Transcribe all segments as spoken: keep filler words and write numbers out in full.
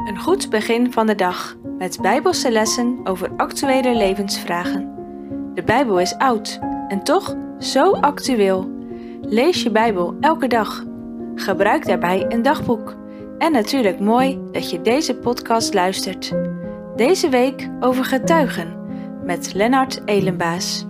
Een goed begin van de dag met Bijbelse lessen over actuele levensvragen. De Bijbel is oud en toch zo actueel. Lees je Bijbel elke dag. Gebruik daarbij een dagboek. En natuurlijk mooi dat je deze podcast luistert. Deze week over getuigen met Lennart Elenbaas.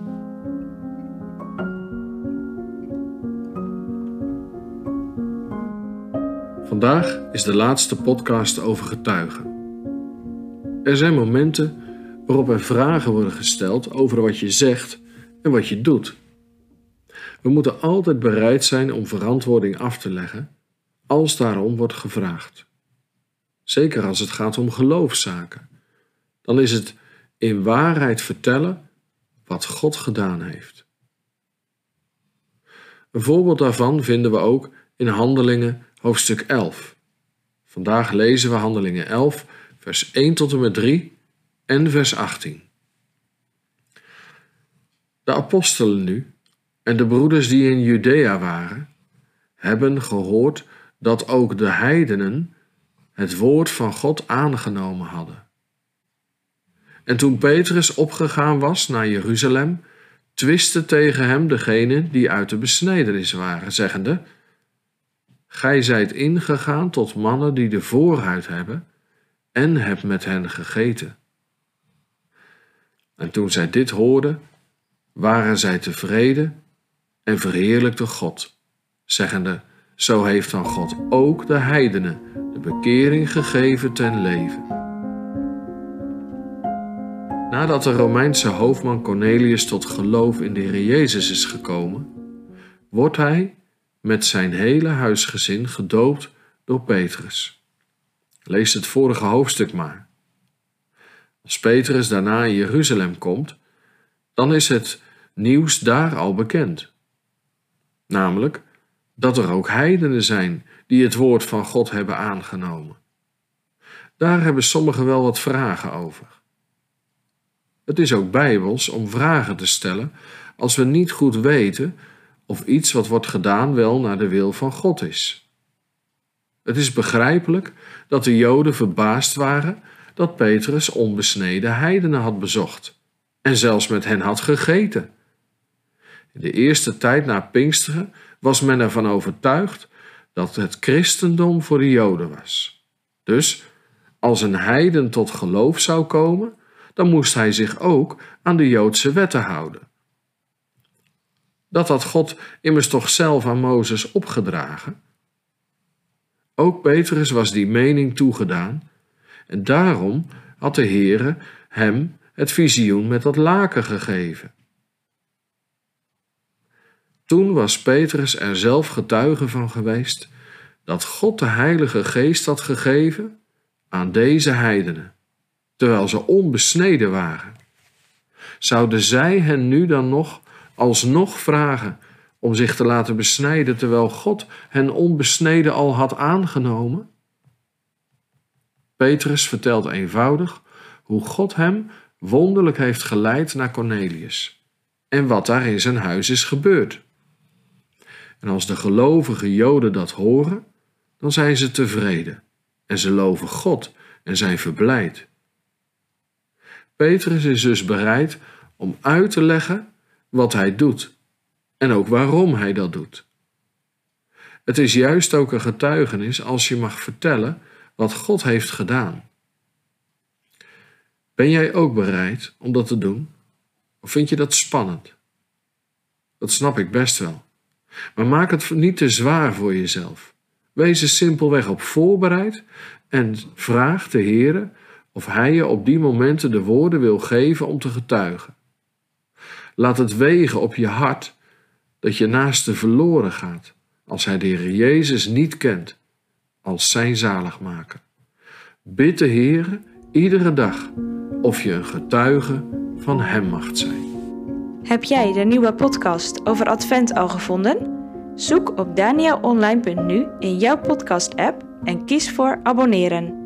Vandaag is de laatste podcast over getuigen. Er zijn momenten waarop er vragen worden gesteld over wat je zegt en wat je doet. We moeten altijd bereid zijn om verantwoording af te leggen als daarom wordt gevraagd. Zeker als het gaat om geloofszaken. Dan is het in waarheid vertellen wat God gedaan heeft. Een voorbeeld daarvan vinden we ook in Handelingen hoofdstuk elf. Vandaag lezen we Handelingen elf, vers één tot en met drie en vers achttien. De apostelen nu en de broeders die in Judea waren, hebben gehoord dat ook de heidenen het woord van God aangenomen hadden. En toen Petrus opgegaan was naar Jeruzalem, twistte tegen hem degenen die uit de besnijdenis waren, zeggende: Gij zijt ingegaan tot mannen die de voorhuid hebben en hebt met hen gegeten. En toen zij dit hoorden, waren zij tevreden en verheerlijkten God, zeggende: Zo heeft dan God ook de heidenen de bekering gegeven ten leven. Nadat de Romeinse hoofdman Cornelius tot geloof in de Heer Jezus is gekomen, wordt hij met zijn hele huisgezin gedoopt door Petrus. Lees het vorige hoofdstuk maar. Als Petrus daarna in Jeruzalem komt, dan is het nieuws daar al bekend. Namelijk dat er ook heidenen zijn die het woord van God hebben aangenomen. Daar hebben sommigen wel wat vragen over. Het is ook bijbels om vragen te stellen als we niet goed weten of iets wat wordt gedaan wel naar de wil van God is. Het is begrijpelijk dat de Joden verbaasd waren dat Petrus onbesneden heidenen had bezocht en zelfs met hen had gegeten. In de eerste tijd na Pinksteren was men ervan overtuigd dat het christendom voor de Joden was. Dus als een heiden tot geloof zou komen, dan moest hij zich ook aan de Joodse wetten houden. Dat had God immers toch zelf aan Mozes opgedragen. Ook Petrus was die mening toegedaan en daarom had de Heere hem het visioen met dat laken gegeven. Toen was Petrus er zelf getuige van geweest dat God de Heilige Geest had gegeven aan deze heidenen, terwijl ze onbesneden waren. Zouden zij hen nu dan nog alsnog vragen om zich te laten besnijden, terwijl God hen onbesneden al had aangenomen? Petrus vertelt eenvoudig hoe God hem wonderlijk heeft geleid naar Cornelius en wat daar in zijn huis is gebeurd. En als de gelovige Joden dat horen, dan zijn ze tevreden en ze loven God en zijn verblijd. Petrus is dus bereid om uit te leggen wat hij doet en ook waarom hij dat doet. Het is juist ook een getuigenis als je mag vertellen wat God heeft gedaan. Ben jij ook bereid om dat te doen? Of vind je dat spannend? Dat snap ik best wel. Maar maak het niet te zwaar voor jezelf. Wees er simpelweg op voorbereid en vraag de Heere of Hij je op die momenten de woorden wil geven om te getuigen. Laat het wegen op je hart dat je naaste verloren gaat als hij de Heer Jezus niet kent als zijn zaligmaker. Bid de Heere iedere dag of je een getuige van hem mag zijn. Heb jij de nieuwe podcast over Advent al gevonden? Zoek op daniel online punt nu in jouw podcast-app en kies voor abonneren.